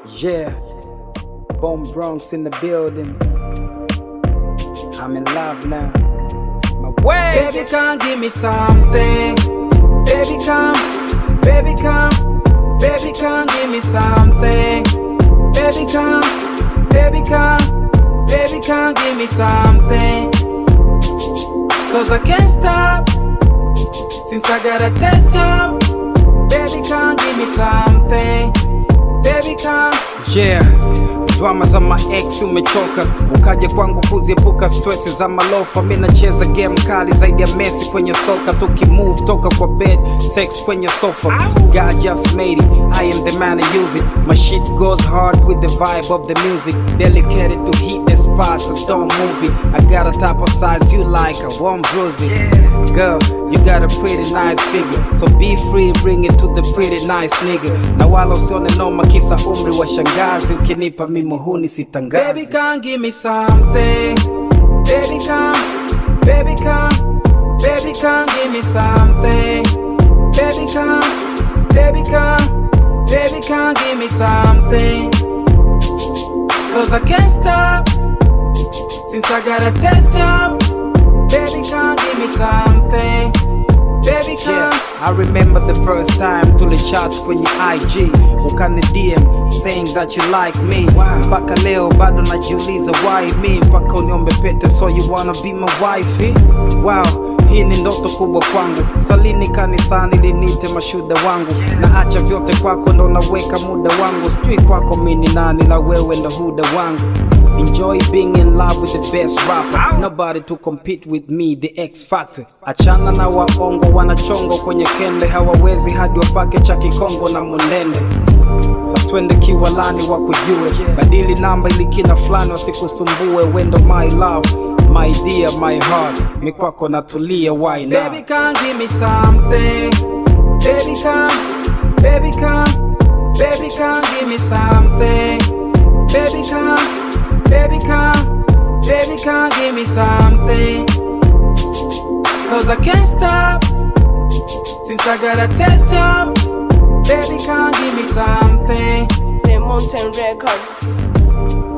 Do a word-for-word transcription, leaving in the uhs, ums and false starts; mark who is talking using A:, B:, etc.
A: Yeah, Bomb Bronx in the building. I'm in love now. My way.
B: Baby, come give me something. Baby, come, baby, come, baby, come give me something. Baby, come, baby, come, baby, come give me something. Cause I can't stop since I got a taste of. Baby, come give me something. Baby, come.
A: Yeah, drama za ma ex umechoka, ukaja kwangu kuziepuka stress za malofa. Mimi nacheza game kali zaidi ya Messi kwenye soka, tuki move toka kwa bed, sex kwenye sofa. God just made it, I am the man to use it. My shit goes hard with the vibe of the music, delicate to hit the spot, so don't move it. I got a type of size you like, I won't bruise it. Girl, you got a pretty nice figure, so be free, bring it to the pretty nice nigga. Na wala usione noma kisa umri wa shangazi, ukinipa mimi huni sitangazi.
B: Baby, come give me something. Baby, come, baby, come, baby, come give me something. Baby, come, baby, come, baby, come give me something. Cause I can't stop since I got a taste of. Baby, come give me something. Baby, come.
A: Yeah, I remember the first time to the chat kwenye I G, ukani D M saying that you like me. Mpaka leo bado najiuliza why me, mpaka uniombe pete so you wanna be my wife. Wow, hii ni ndoto kubwa kwangu. Salini kanisani linite mashuda wangu, na acha vyote kwako ndo naweka muda wangu. Sijui kwako mimi ni nani, la wewe ndo huda wangu. Enjoy being in love with the best rapper, nobody to compete with me, the X Factor. Achana na waongo wanachongo kwenye kende, hawawezi hadi wapake cha kikongo na munene. Sa twende kiwalani wakujue, badili namba ili kina flani wasikusumbue. Wendo my love, my dear, my heart, mi kwako natulia, why not?
B: Baby, come give me something. Baby, come, baby, come, baby, come give me something. Baby, come, baby, come, baby, come give me something. Cause I can't stop since I got a taste of. Baby, come give me something.
C: The Mountain Records.